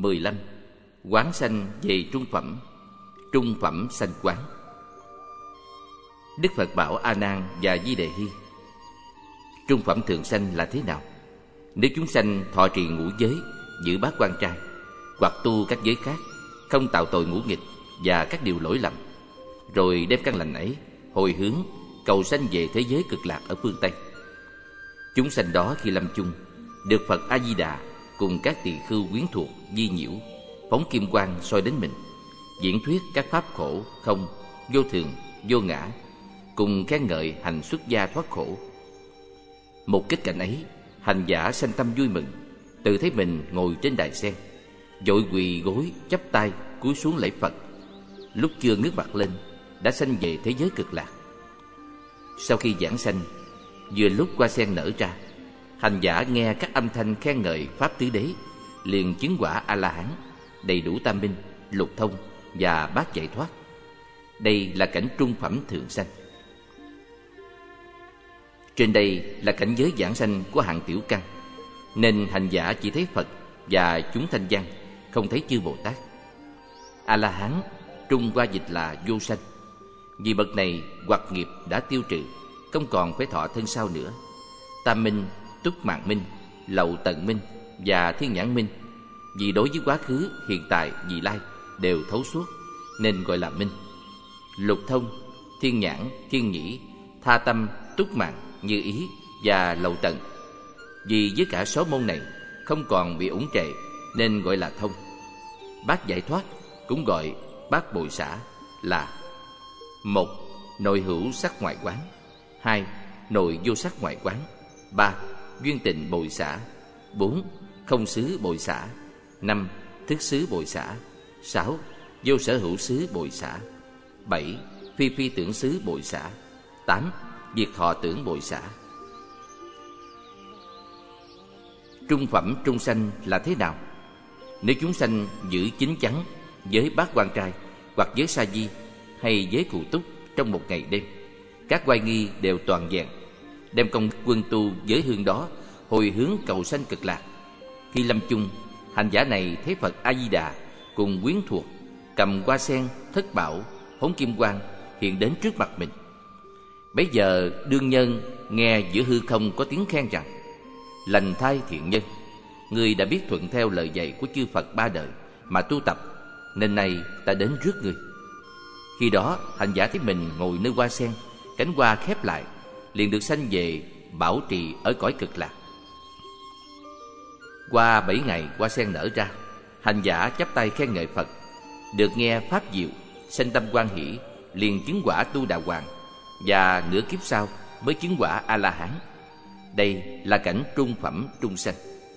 15. Quán sanh về trung phẩm sanh quán. Đức Phật bảo A Nan và Di Đề Hy: trung phẩm thượng sanh là thế nào? Nếu chúng sanh thọ trì ngũ giới, giữ bát quan trai, hoặc tu các giới khác, không tạo tội ngũ nghịch và các điều lỗi lầm, rồi đem căn lành ấy hồi hướng cầu sanh về thế giới cực lạc ở phương Tây, chúng sanh đó khi lâm chung được Phật A Di Đà cùng các tỳ khưu quyến thuộc di nhiễu, phóng kim quang soi đến mình, diễn thuyết các pháp khổ không, vô thường, vô ngã, cùng khen ngợi hành xuất gia thoát khổ. Một kết cảnh ấy, hành giả sanh tâm vui mừng, tự thấy mình ngồi trên đài sen, vội quỳ gối chắp tay cúi xuống lạy Phật. Lúc chưa ngước mặt lên đã sanh về thế giới cực lạc. Sau khi giảng sanh, vừa lúc hoa sen nở ra, hành giả nghe các âm thanh khen ngợi pháp tứ đế, liền chứng quả A La Hán, đầy đủ tam minh, lục thông và bát giải thoát. Đây là cảnh trung phẩm thượng sanh. Trên đây là cảnh giới giảng sanh của hạng tiểu căn, nên hành giả chỉ thấy Phật và chúng thanh văn, không thấy chư Bồ Tát. A La Hán trung qua dịch là vô sanh, vì bậc này hoặc nghiệp đã tiêu trừ, không còn phải thọ thân sau nữa. Tam minh, túc mạng minh, lậu tận minh và thiên nhãn minh, vì đối với quá khứ, hiện tại, vị lai đều thấu suốt, nên gọi là minh. Lục thông, thiên nhãn, thiên nhĩ, tha tâm, túc mạng, như ý và lậu tận, vì với cả sáu môn này không còn bị uẩn trệ, nên gọi là thông. Bát giải thoát cũng gọi bát bội xả là: 1. Nội hữu sắc ngoại quán. 2. Nội vô sắc ngoại quán. 3. Duyên tịnh bội xả. 4. Không xứ bội xả. 5. Thức xứ bội xả. 6. Vô sở hữu xứ bội xả. 7. Phi phi tưởng xứ bội xả. 8. Diệt thọ tưởng bội xả. Trung phẩm trung sanh là thế nào? Nếu chúng sanh giữ chín chắn với bát quan trai, hoặc giới sa di hay giới cụ túc trong một ngày đêm, các oai nghi đều toàn vẹn, đem công quân tu giới hương đó hồi hướng cầu sanh cực lạc. Khi lâm chung, hành giả này thấy Phật A Di Đà cùng quyến thuộc cầm hoa sen, thất bảo, phóng kim quang hiện đến trước mặt mình. Bấy giờ đương nhân nghe giữa hư không có tiếng khen rằng: lành thai thiện nhân, ngươi đã biết thuận theo lời dạy của chư Phật ba đời mà tu tập, nên nay ta đến rước ngươi. Khi đó hành giả thấy mình ngồi nơi hoa sen, cánh hoa khép lại, liền được sanh về bảo trì ở cõi cực lạc. Qua 7 ngày hoa sen nở ra, hành giả chắp tay khen ngợi Phật, được nghe pháp diệu, sanh tâm hoan hỷ, liền chứng quả Tu Đà Hoàng, và nửa kiếp sau mới chứng quả A La Hán. Đây là cảnh trung phẩm trung sanh.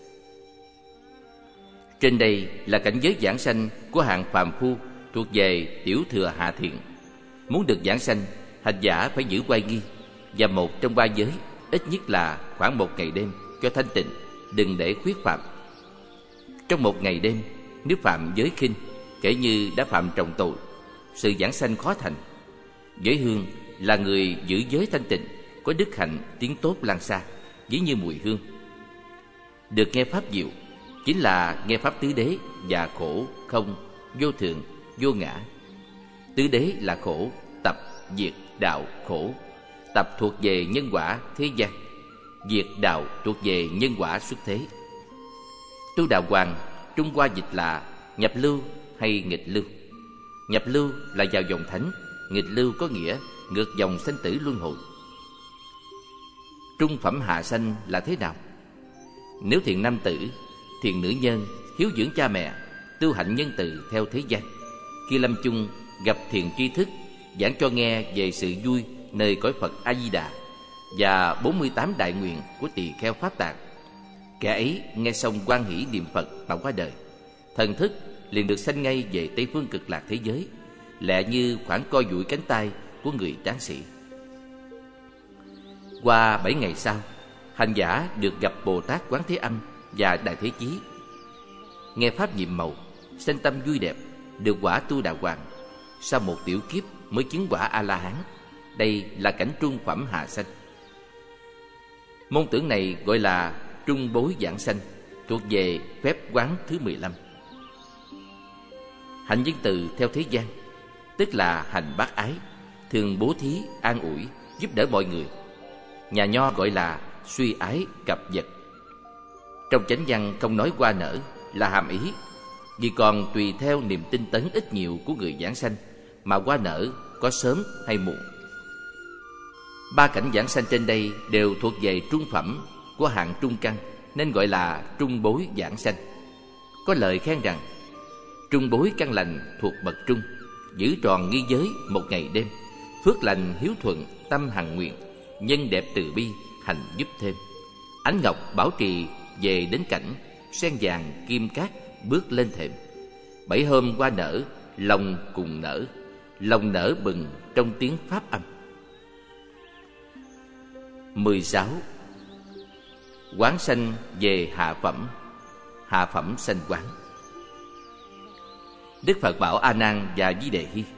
Trên đây là cảnh giới giảng sanh của hạng phàm phu thuộc về tiểu thừa hạ thiện. Muốn được giảng sanh, hành giả phải giữ oai nghi, và một trong ba giới, ít nhất là khoảng 1 ngày đêm cho thanh tịnh, đừng để khuyết phạm. Trong 1 ngày đêm, nếu phạm giới khinh, kể như đã phạm trọng tội, sự giảng sanh khó thành. Giới hương là người giữ giới thanh tịnh, có đức hạnh tiếng tốt lan xa, ví như mùi hương. Được nghe pháp diệu chính là nghe pháp tứ đế và khổ, không, vô thường, vô ngã. Tứ đế là khổ, tập, diệt, đạo, khổ. Tập thuộc về nhân quả thế gian, diệt, đạo thuộc về nhân quả xuất thế. Tu Đà Hoàng Trung Hoa dịch là nhập lưu hay nghịch lưu. Nhập lưu là vào dòng thánh, nghịch lưu có nghĩa ngược dòng sanh tử luân hồi. Trung phẩm hạ sanh là thế nào? Nếu thiện nam tử, thiện nữ nhân, hiếu dưỡng cha mẹ, tu hạnh nhân từ theo thế gian, khi lâm chung gặp thiện tri thức, giảng cho nghe về sự vui nơi cõi Phật A Di Đà và 48 đại nguyện của tỳ kheo Pháp Tạng, kẻ ấy nghe xong hoan hỷ niệm Phật mà qua đời, thần thức liền được sanh ngay về Tây phương cực lạc thế giới, lẹ như khoảng co duỗi cánh tay của người tráng sĩ. Qua 7 ngày sau, hành giả được gặp Bồ Tát Quán Thế Âm và Đại Thế Chí, nghe pháp nhiệm màu, sanh tâm vui đẹp, được quả Tu Đà Hoàng. Sau một tiểu kiếp mới chứng quả A La Hán. Đây là cảnh trung phẩm hạ sanh. Môn tưởng này gọi là trung bối giảng sanh, thuộc về phép quán thứ 15. Hạnh nhân từ theo thế gian, tức là hành bác ái, thường bố thí, an ủi, giúp đỡ mọi người. Nhà Nho gọi là suy ái cập vật. Trong chánh văn không nói hoa nở là hàm ý, vì còn tùy theo niềm tinh tấn ít nhiều của người giảng sanh mà hoa nở có sớm hay muộn. Ba cảnh giảng sanh trên đây đều thuộc về trung phẩm của hạng trung căn, nên gọi là trung bối giảng sanh. Có lời khen rằng trung bối căn lành thuộc bậc trung, giữ tròn nghi giới một ngày đêm, phước lành hiếu thuận tâm hằng nguyện, nhân đẹp từ bi hành giúp thêm. Ánh ngọc bảo trì về đến cảnh, sen vàng kim cát bước lên thềm. 7 hôm hoa nở, lòng cùng nở, lòng nở bừng trong tiếng pháp âm. 16. Quán sanh về hạ phẩm sanh quán. Đức Phật bảo A Nan và Di Đề Hy: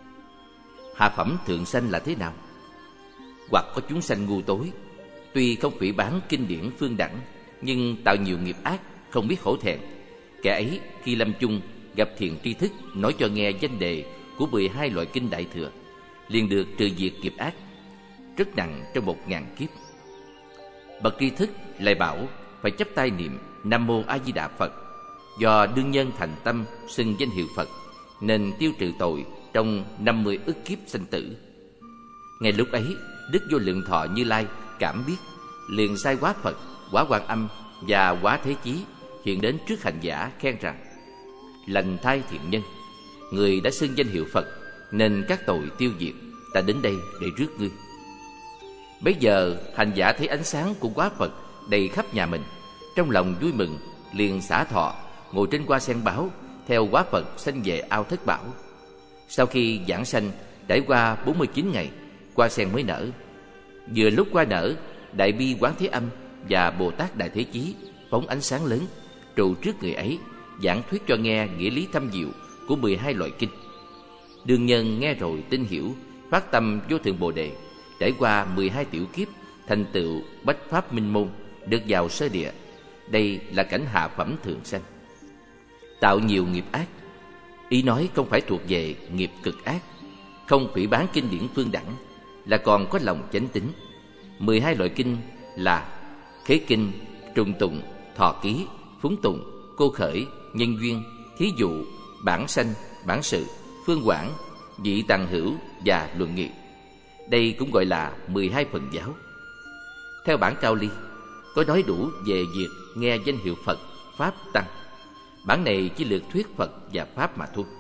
hạ phẩm thượng sanh là thế nào? Hoặc có chúng sanh ngu tối, tuy không phỉ báng kinh điển phương đẳng, nhưng tạo nhiều nghiệp ác, không biết hổ thẹn. Kẻ ấy khi lâm chung gặp thiện tri thức nói cho nghe danh đề của 12 loại kinh Đại Thừa, liền được trừ diệt nghiệp ác, rất nặng trong 1000 kiếp. Bậc tri thức lại bảo phải chắp tay niệm Nam Mô A Di Đà Phật. Do đương nhân thành tâm xưng danh hiệu Phật, nên tiêu trừ tội trong 50 ức kiếp sanh tử. Ngay lúc ấy, Đức Vô Lượng Thọ Như Lai cảm biết, liền sai Hóa Phật, Hóa Quan Âm và Hóa Thế Chí hiện đến trước hành giả khen rằng: lành thai thiện nhân, người đã xưng danh hiệu Phật, nên các tội tiêu diệt, ta đến đây để rước ngươi. Bấy giờ hành giả thấy ánh sáng của Hóa Phật đầy khắp nhà mình, trong lòng vui mừng, liền xả thọ ngồi trên hoa sen báo, theo Hóa Phật sanh về ao Thất Bảo. Sau khi giảng sanh trải qua 49 ngày, hoa sen mới nở. Vừa lúc hoa nở, Đại Bi Quán Thế Âm và Bồ Tát Đại Thế Chí phóng ánh sáng lớn trụ trước người ấy, giảng thuyết cho nghe nghĩa lý thâm diệu của 12 loại kinh. Đương nhân nghe rồi tin hiểu, phát tâm vô thượng Bồ Đề, trải qua 12 tiểu kiếp, thành tựu bách pháp minh môn, được vào sơ địa. Đây là cảnh hạ phẩm thượng sanh. Tạo nhiều nghiệp ác, ý nói không phải thuộc về nghiệp cực ác, không phỉ báng kinh điển phương đẳng, là còn có lòng chánh tín. 12 loại kinh là Khế Kinh, Trùng Tụng, Thọ Ký, Phúng Tụng, Cô Khởi, Nhân Duyên, Thí Dụ, Bản Sanh, Bản Sự, Phương Quảng, Vị Tàng Hữu và Luận Nghị. Đây cũng gọi là 12 phần giáo. Theo bản Cao Ly, có nói đủ về việc nghe danh hiệu Phật, Pháp, Tăng. Bản này chỉ lược thuyết Phật và Pháp mà thôi.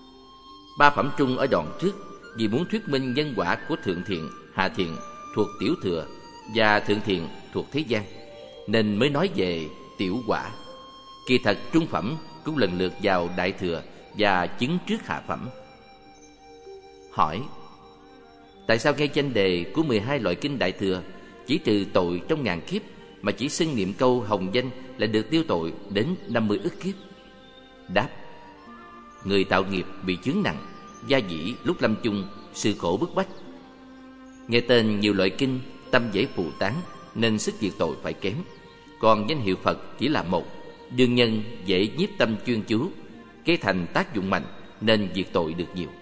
3 phẩm trung ở đoạn trước vì muốn thuyết minh nhân quả của thượng thiện, hạ thiện thuộc tiểu thừa và thượng thiện thuộc thế gian, nên mới nói về tiểu quả. Kỳ thật trung phẩm cũng lần lượt vào đại thừa và chứng trước hạ phẩm. Hỏi: tại sao nghe danh đề của 12 loại kinh Đại Thừa chỉ trừ tội trong 1000 kiếp, mà chỉ xưng niệm câu hồng danh lại được tiêu tội đến 50 ức kiếp? Đáp: người tạo nghiệp bị chướng nặng, gia dĩ lúc lâm chung sự khổ bức bách. Nghe tên nhiều loại kinh, tâm dễ phù tán, nên sức diệt tội phải kém. Còn danh hiệu Phật chỉ là một, đương nhân dễ nhiếp tâm chuyên chú, kế thành tác dụng mạnh, nên diệt tội được nhiều.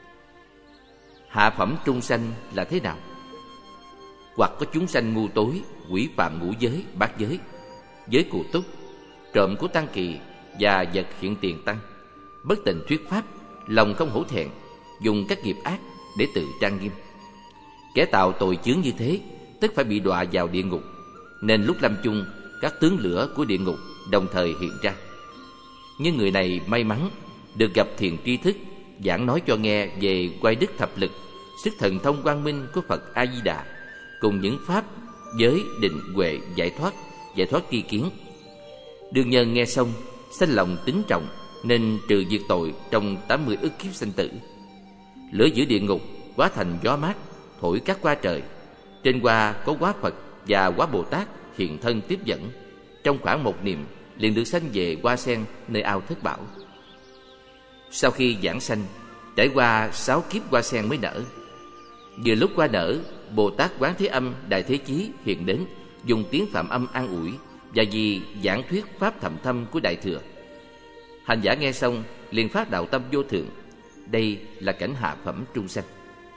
Hạ phẩm trung sanh là thế nào? Hoặc có chúng sanh ngu tối, quỷ phạm ngũ giới, bát giới, giới cụ túc, trộm của tăng kỳ và vật hiện tiền tăng, bất tình thuyết pháp, lòng không hổ thẹn, dùng các nghiệp ác để tự trang nghiêm. Kẻ tạo tội chướng như thế, tức phải bị đọa vào địa ngục, nên lúc lâm chung, các tướng lửa của địa ngục đồng thời hiện ra. Nhưng người này may mắn được gặp thiền tri thức, giảng nói cho nghe về oai đức thập lực, sức thần thông quang minh của Phật A Di Đà, cùng những pháp giới định huệ giải thoát tri kiến. Đương nhân nghe xong sanh lòng tín trọng, nên trừ diệt tội trong 80 ức kiếp sanh tử. Lửa giữa địa ngục hóa thành gió mát, thổi các hoa trời. Trên hoa có Hóa Phật và Hóa Bồ Tát hiện thân tiếp dẫn. Trong khoảng một niệm liền được sanh về hoa sen nơi ao Thất Bảo. Sau khi giảng sanh, trải qua 6 kiếp hoa sen mới nở. Vừa lúc hoa nở, Bồ Tát Quán Thế Âm Đại Thế Chí hiện đến, dùng tiếng Phạm Âm an ủi, và vì giảng thuyết pháp thậm thâm của Đại Thừa. Hành giả nghe xong liền phát đạo tâm vô thượng. Đây là cảnh hạ phẩm trung sanh.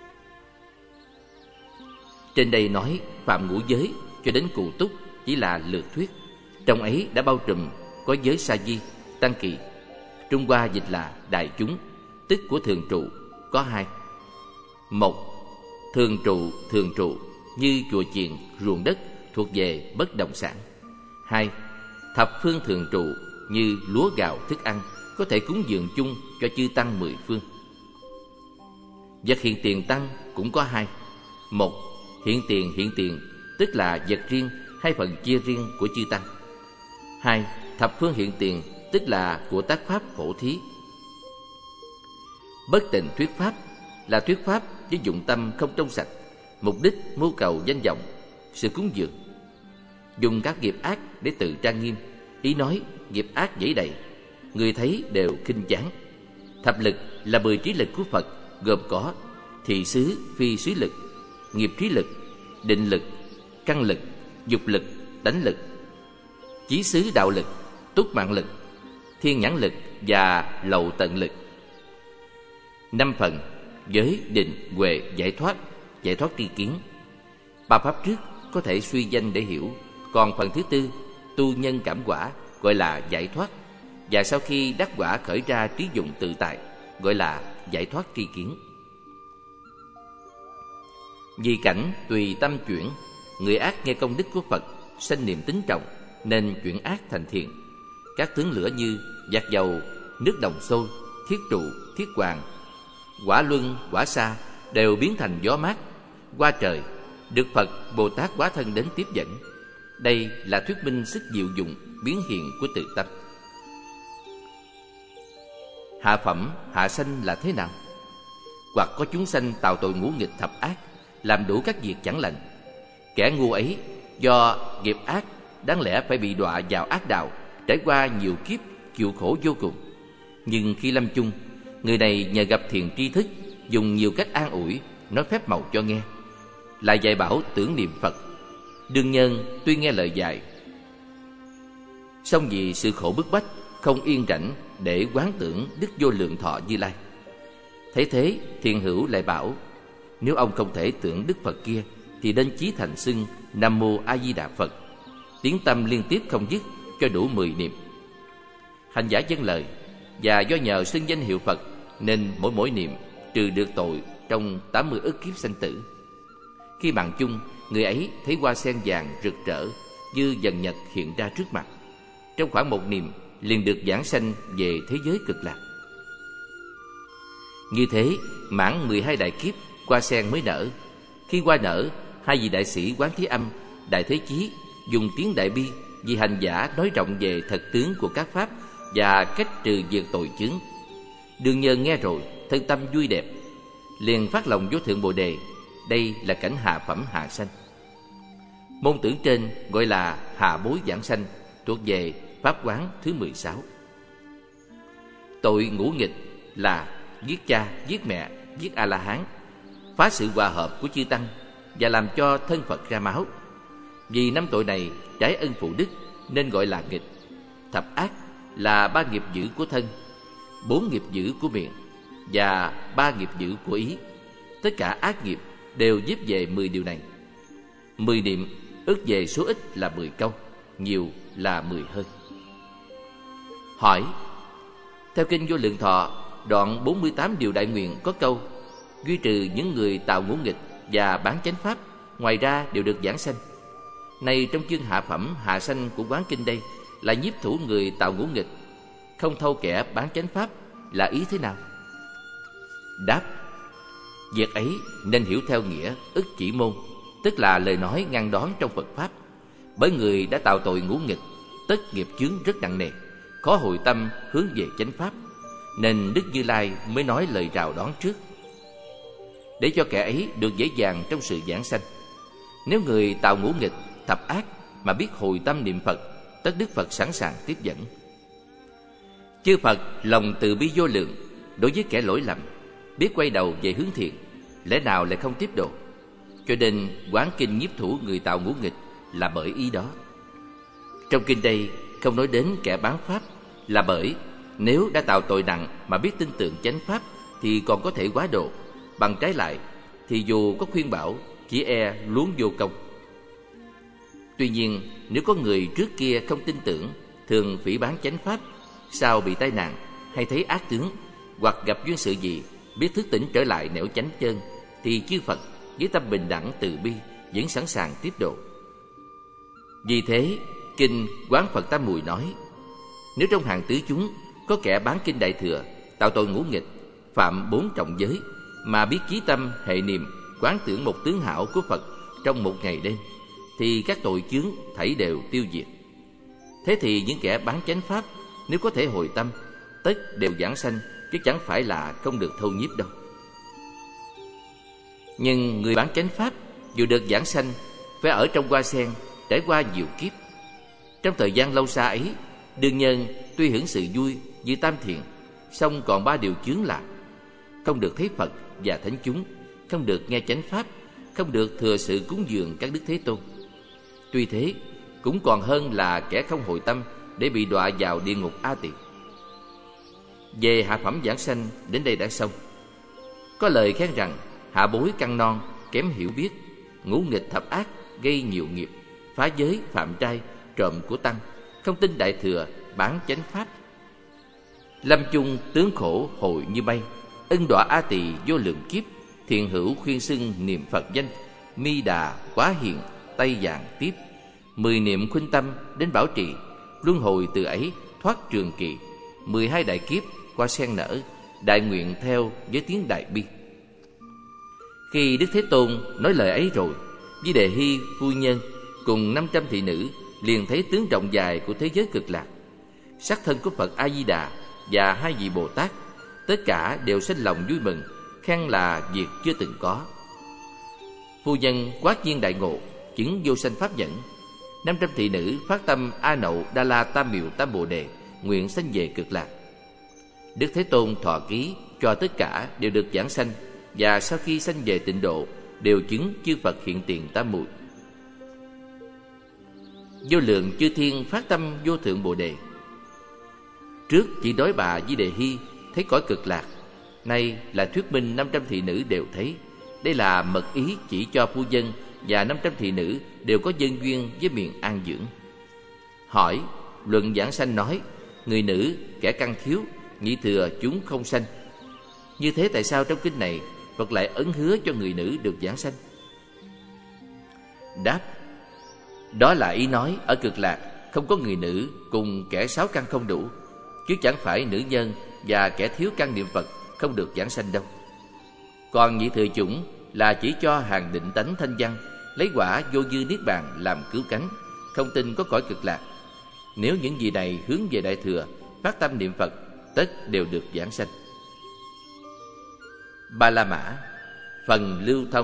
Trên đây nói phạm ngũ giới cho đến Cụ Túc chỉ là lược thuyết. Trong ấy đã bao trùm có giới sa di, tăng kỳ. Trung Hoa dịch là đại chúng, tức của thường trụ, có hai. Một, thường trụ như chùa chiền, ruộng đất thuộc về bất động sản. Hai, thập phương thường trụ như lúa gạo thức ăn có thể cúng dường chung cho chư tăng mười phương. Vật hiện tiền tăng cũng có hai. Một, hiện tiền tức là vật riêng hay phần chia riêng của chư tăng. Hai, thập phương hiện tiền tức là của tác pháp phổ thí. Bất tịnh thuyết pháp là thuyết pháp với dụng tâm không trong sạch, mục đích mưu cầu danh vọng, sự cúng dường. Dùng các nghiệp ác để tự trang nghiêm, ý nói nghiệp ác dẫy đầy, người thấy đều khinh chán. Thập lực là 10 trí lực của Phật, gồm có thị xứ phi xứ lực, nghiệp trí lực, định lực, căn lực, dục lực, tánh lực, chí xứ đạo lực, túc mạng lực, thiên nhãn lực và lậu tận lực. 5 phần: giới, định, huệ, giải thoát tri kiến. 3 pháp trước có thể suy danh để hiểu, còn phần thứ tư tu nhân cảm quả gọi là giải thoát, và sau khi đắc quả khởi ra trí dụng tự tại gọi là giải thoát tri kiến. Vì cảnh tùy tâm chuyển, người ác nghe công đức của Phật sanh niềm tín trọng nên chuyển ác thành thiện. Các tướng lửa như vạc dầu, nước đồng sôi, thiết trụ, thiết hoàng, quả luân, quả sa đều biến thành gió mát, hoa trời, được Phật Bồ Tát hóa thân đến tiếp dẫn. Đây là thuyết minh sức diệu dụng biến hiện của tự tâm. Hạ phẩm, hạ sanh là thế nào? Hoặc có chúng sanh tạo tội ngũ nghịch thập ác, làm đủ các việc chẳng lành. Kẻ ngu ấy do nghiệp ác đáng lẽ phải bị đọa vào ác đạo, trải qua nhiều kiếp chịu khổ vô cùng. Nhưng khi lâm chung, người này nhờ gặp thiền tri thức, dùng nhiều cách an ủi, nói phép màu cho nghe, lại dạy bảo tưởng niệm Phật. Đương nhân tuy nghe lời dạy, song vì sự khổ bức bách, không yên rảnh để quán tưởng Đức Vô Lượng Thọ Như Lai. Thấy thế, thiền hữu lại bảo: nếu ông không thể tưởng Đức Phật kia thì nên chí thành xưng Nam Mô A Di Đà Phật, tiếng tâm liên tiếp không dứt cho đủ 10 niệm. Hành giả vâng lời, và do nhờ xưng danh hiệu Phật nên mỗi niệm trừ được tội trong 80 ức kiếp sanh tử. Khi mạng chung, người ấy thấy hoa sen vàng rực rỡ như dần nhật hiện ra trước mặt. Trong khoảng 1 niệm liền được giảng sanh về thế giới cực lạc. Như thế mãn 12 đại kiếp, hoa sen mới nở. Khi hoa nở, 2 vị đại sĩ Quán Thế Âm, Đại Thế Chí dùng tiếng Đại Bi vì hành giả nói rộng về thật tướng của các pháp và cách trừ diệt tội chướng. Đương nhân nghe rồi, thân tâm vui đẹp, liền phát lòng vô thượng Bồ Đề. Đây là cảnh hạ phẩm hạ sanh. Môn tưởng trên gọi là hạ bối giảng sanh, thuộc về pháp quán thứ 16. Tội ngũ nghịch là giết cha, giết mẹ, giết A-la-hán, phá sự hòa hợp của chư tăng và làm cho thân Phật ra máu. Vì 5 tội này trái ân phụ đức nên gọi là nghịch. Thập ác là 3 nghiệp dữ của thân, 4 nghiệp dữ của miệng và 3 nghiệp dữ của ý. Tất cả ác nghiệp đều díp về 10 điều này. 10 niệm ước về số ít là 10 câu, nhiều là 10 hơi. Hỏi: theo kinh Vô Lượng Thọ đoạn 48 điều đại nguyện có câu: duy trừ những người tạo ngũ nghịch và bán chánh pháp, ngoài ra đều được giảng sanh. Này trong chương hạ phẩm hạ sanh của quán kinh đây là nhiếp thủ người tạo ngũ nghịch, không thâu kẻ bán chánh pháp là ý thế nào? Đáp: việc ấy nên hiểu theo nghĩa ức chỉ môn, tức là lời nói ngăn đón trong Phật pháp. Bởi người đã tạo tội ngũ nghịch, tất nghiệp chướng rất nặng nề, khó hồi tâm hướng về chánh pháp, nên Đức Như Lai mới nói lời rào đón trước, để cho kẻ ấy được dễ dàng trong sự giảng sanh. Nếu người tạo ngũ nghịch, thập ác mà biết hồi tâm niệm Phật, tất Đức Phật sẵn sàng tiếp dẫn. Chư Phật lòng từ bi vô lượng, đối với kẻ lỗi lầm, biết quay đầu về hướng thiện, lẽ nào lại không tiếp độ? Cho nên quán kinh nhiếp thủ người tạo ngũ nghịch là bởi ý đó. Trong kinh đây không nói đến kẻ bán pháp, là bởi Nếu đã tạo tội nặng mà biết tin tưởng chánh pháp thì còn có thể quá độ. Bằng trái lại thì dù có khuyên bảo chỉ e luống vô công. Tuy nhiên, nếu có người trước kia không tin tưởng, thường phỉ báng chánh pháp, sau bị tai nạn hay thấy ác tướng hoặc gặp duyên sự gì, biết thức tỉnh trở lại nẻo chánh chân, thì chư Phật với tâm bình đẳng từ bi vẫn sẵn sàng tiếp độ. Vì thế, kinh Quán Phật Tam Muội nói: nếu trong hàng tứ chúng có kẻ bán kinh Đại Thừa, tạo tội ngũ nghịch, phạm 4 trọng giới, mà biết chí tâm hệ niệm quán tưởng một tướng hảo của Phật trong một ngày đêm, thì các tội chướng thảy đều tiêu diệt. Thế thì những kẻ bán chánh pháp, nếu có thể hồi tâm, tất đều giảng sanh, chứ chẳng phải là không được thâu nhiếp đâu. Nhưng người bán chánh pháp dù được giảng sanh, phải ở trong hoa sen, trải qua nhiều kiếp. Trong thời gian lâu xa ấy, đương nhân tuy hưởng sự vui như tam thiện, song còn 3 điều chướng là: không được thấy Phật và thánh chúng, không được nghe chánh pháp, không được thừa sự cúng dường các đức Thế Tôn. Tuy thế, cũng còn hơn là kẻ không hồi tâm để bị đọa vào địa ngục A Tỳ. Về hạ phẩm giảng sanh đến đây đã xong. Có lời khen rằng hạ bối căn non, kém hiểu biết, ngũ nghịch thập ác, gây nhiều nghiệp, phá giới, phạm trai, trộm của tăng, không tin Đại Thừa, bán chánh pháp. Lâm chung tướng khổ hồi như bay, ân đọa A Tỳ vô lượng kiếp, thiện hữu khuyên xưng niệm Phật danh, mi đà quá hiện, tay vàng tiếp. 10 niệm khuynh tâm đến bảo trì, luân hồi từ ấy thoát trường kỳ. 12 đại kiếp qua sen nở, đại nguyện theo với tiếng đại bi. Khi Đức Thế Tôn nói lời ấy rồi, Di Đề Hy phu nhân cùng 500 thị nữ liền thấy tướng rộng dài của thế giới cực lạc, sắc thân của Phật A Di Đà và 2 vị Bồ Tát, tất cả đều sinh lòng vui mừng, khen là việc chưa từng có. Phu nhân quát nhiên đại ngộ, chứng vô sanh pháp nhẫn. 500 thị nữ phát tâm A Nậu Đa La Tam Miệu Tam Bồ Đề, nguyện sanh về cực lạc. Đức Thế Tôn thọ ký cho tất cả đều được giảng sanh, và sau khi sanh về tịnh độ đều chứng chư Phật hiện tiền tam muội. Vô lượng chư thiên phát tâm vô thượng Bồ Đề. Trước chỉ nói bà Di Đề Hy thấy cõi cực lạc, nay là thuyết minh 500 thị nữ đều thấy. Đây là mật ý chỉ cho phu nhân và 500 thị nữ đều có nhân duyên với miền an dưỡng. Hỏi, luận giảng sanh nói: người nữ kẻ căn thiếu, nhị thừa chúng không sanh. Như thế tại sao trong kinh này Phật lại ấn hứa cho người nữ được giảng sanh? Đáp: đó là ý nói ở cực lạc không có người nữ cùng kẻ 6 căn không đủ, chứ chẳng phải nữ nhân và kẻ thiếu căn niệm Phật không được giảng sanh đâu. Còn nhị thừa chủng là chỉ cho hàng định tánh thanh văn, lấy quả vô dư niết bàn làm cứu cánh, không tin có cõi cực lạc. Nếu những vị này hướng về Đại Thừa, phát tâm niệm Phật, tất đều được giảng sanh. Ba La Mã, phần lưu thông.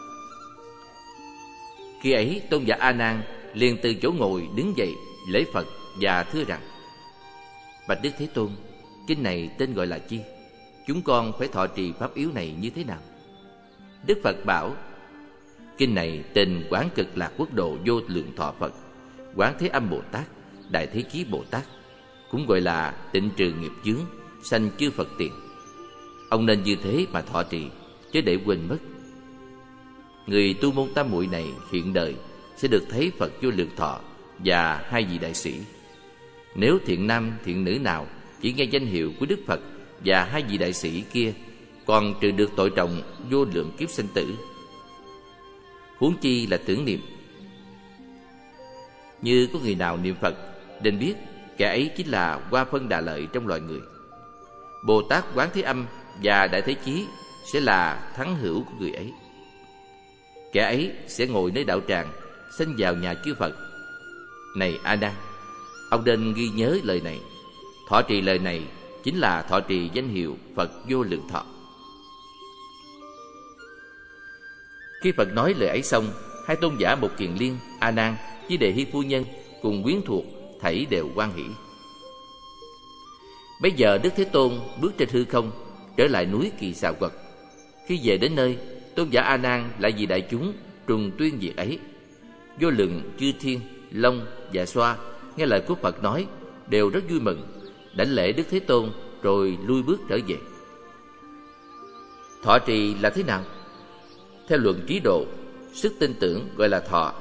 Khi ấy tôn giả A Nan liền từ chỗ ngồi đứng dậy lễ Phật và thưa rằng: bạch Đức Thế Tôn, kinh này tên gọi là chi? Chúng con phải thọ trì pháp yếu này như thế nào? Đức Phật bảo: kinh này tên Quán Cực Lạc Quốc Độ Vô Lượng Thọ Phật, Quán Thế Âm Bồ Tát, Đại Thế Chí Bồ Tát, cũng gọi là tịnh trừ nghiệp chướng, sanh chư Phật tiền. Ông nên như thế mà thọ trì, chứ để quên mất. Người tu môn tam muội này hiện đời sẽ được thấy Phật Vô Lượng Thọ và 2 vị đại sĩ. Nếu thiện nam thiện nữ nào chỉ nghe danh hiệu của Đức Phật và 2 vị đại sĩ kia, còn trừ được tội trọng vô lượng kiếp sinh tử, huống chi là tưởng niệm. Như có người nào niệm Phật, nên biết kẻ ấy chính là Hoa Phân Đà Lợi trong loài người. Bồ Tát Quán Thế Âm và Đại Thế Chí sẽ là thắng hữu của người ấy. Kẻ ấy sẽ ngồi nơi đạo tràng, sanh vào nhà chư Phật. Này A Nan, ông nên ghi nhớ lời này. Thọ trì lời này chính là thọ trì danh hiệu Phật Vô Lượng Thọ. Khi Phật nói lời ấy xong, 2 tôn giả Một Kiền Liên, A Nan với Đề Hy phu nhân cùng quyến thuộc thảy đều hoan hỷ. Bây giờ Đức Thế Tôn bước trên hư không, trở lại núi Kỳ Xà Quật. Khi về đến nơi, tôn giả A Nan lại vì đại chúng trùng tuyên việc ấy. Vô lượng chư thiên, long và xoa nghe lời của Phật nói đều rất vui mừng, đảnh lễ Đức Thế Tôn rồi lui bước trở về. Thọ trì là thế nào? Theo luận Trí Độ, sức tin tưởng gọi là thọ,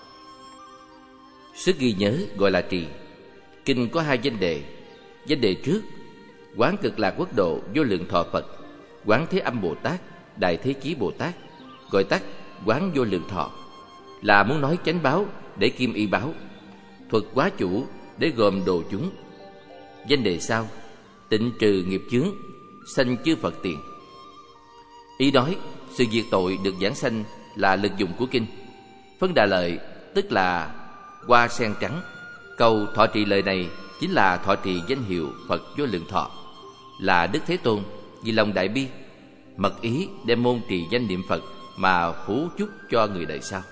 sức ghi nhớ gọi là trì. Kinh có hai danh đề. Danh đề trước, Quán Cực Lạc Quốc Độ Vô Lượng Thọ Phật, Quán Thế Âm Bồ Tát, Đại Thế Chí Bồ Tát, gọi tắt Quán Vô Lượng Thọ, là muốn nói chánh báo để kim y báo, thuật quá chủ để gồm đồ chúng. Danh đề sau, Tịnh trừ nghiệp chướng, sanh chư Phật tiền. Ý nói sự diệt tội được giảng sanh là lực dụng của kinh. Phân đà lợi tức là hoa sen trắng. Câu thọ trì lời này chính là thọ trì danh hiệu Phật Vô Lượng Thọ, là Đức Thế Tôn vì lòng đại bi mật ý đem môn trì danh niệm Phật mà phú chúc cho người đời sau.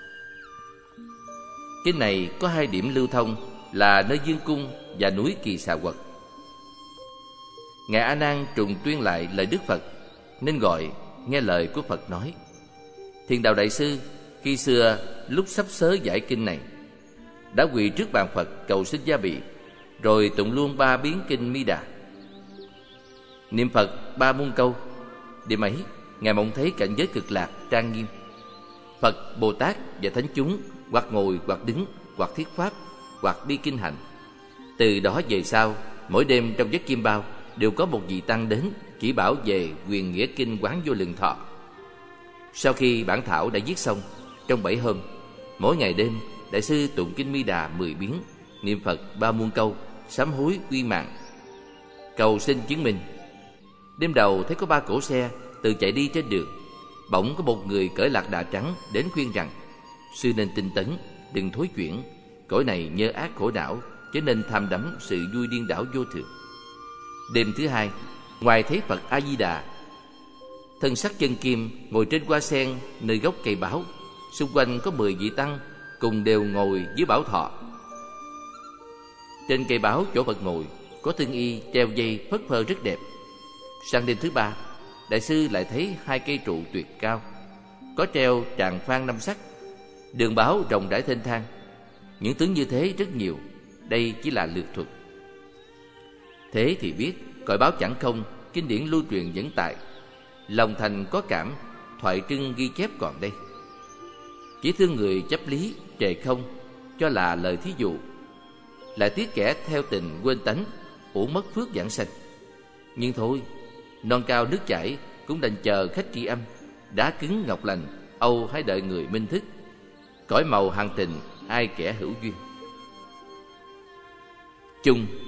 Kinh này có hai điểm lưu thông là nơi Dương Cung và núi Kỳ Xà Quật. Ngài A Nan trùng tuyên lại lời Đức Phật nên gọi nghe lời của Phật nói. Thiền Đạo Đại Sư khi xưa lúc sắp sớ giải kinh này đã quỳ trước bàn Phật cầu xin gia bị, rồi tụng luôn 3 biến kinh Mi Đà, niệm Phật 3 muôn câu. Đêm ấy Ngài mộng thấy cảnh giới cực lạc trang nghiêm, Phật, Bồ Tát và thánh chúng hoặc ngồi hoặc đứng hoặc thuyết pháp hoặc đi kinh hành. Từ đó về sau, mỗi đêm trong giấc chiêm bao đều có một vị tăng đến chỉ bảo về quyền nghĩa kinh Quán Vô Lượng Thọ. Sau khi bản thảo đã viết xong, trong 7 hôm, mỗi ngày đêm Đại sư tụng kinh Mi Đà 10 biến, niệm Phật 3 muôn câu, sám hối quy mạng, cầu xin chứng minh. Đêm đầu thấy có 3 cỗ xe tự chạy đi trên đường. Bỗng có một người cởi lạc đà trắng đến khuyên rằng: sư nên tinh tấn, đừng thối chuyển. Cõi này nhơ ác khổ não, cho nên tham đắm sự vui điên đảo vô thường. Đêm thứ hai, ngoài thấy Phật A Di Đà thân sắc chân kim ngồi trên hoa sen nơi gốc cây báo, xung quanh có 10 vị tăng cùng đều ngồi dưới bảo thọ. Trên cây báo chỗ Phật ngồi có tương y treo dây phất phơ rất đẹp. Sang đêm thứ ba, Đại sư lại thấy 2 cây trụ tuyệt cao, có treo tràng phan 5 sắc, đường báo rộng rãi thênh thang. Những tướng như thế rất nhiều, đây chỉ là lược thuật. Thế thì biết cõi báo chẳng không, kinh điển lưu truyền vẫn tại. Lòng thành có cảm, thoại trưng ghi chép còn đây. Chỉ thương người chấp lý trề không, cho là lời thí dụ. Lại tiếc kẻ theo tình quên tánh, uổng mất phước giảng sanh. Nhưng thôi, non cao nước chảy cũng đành chờ khách tri âm. Đá cứng ngọc lành, âu hãy đợi người minh thức. Cõi màu hằng tình, ai kẻ hữu duyên. Chung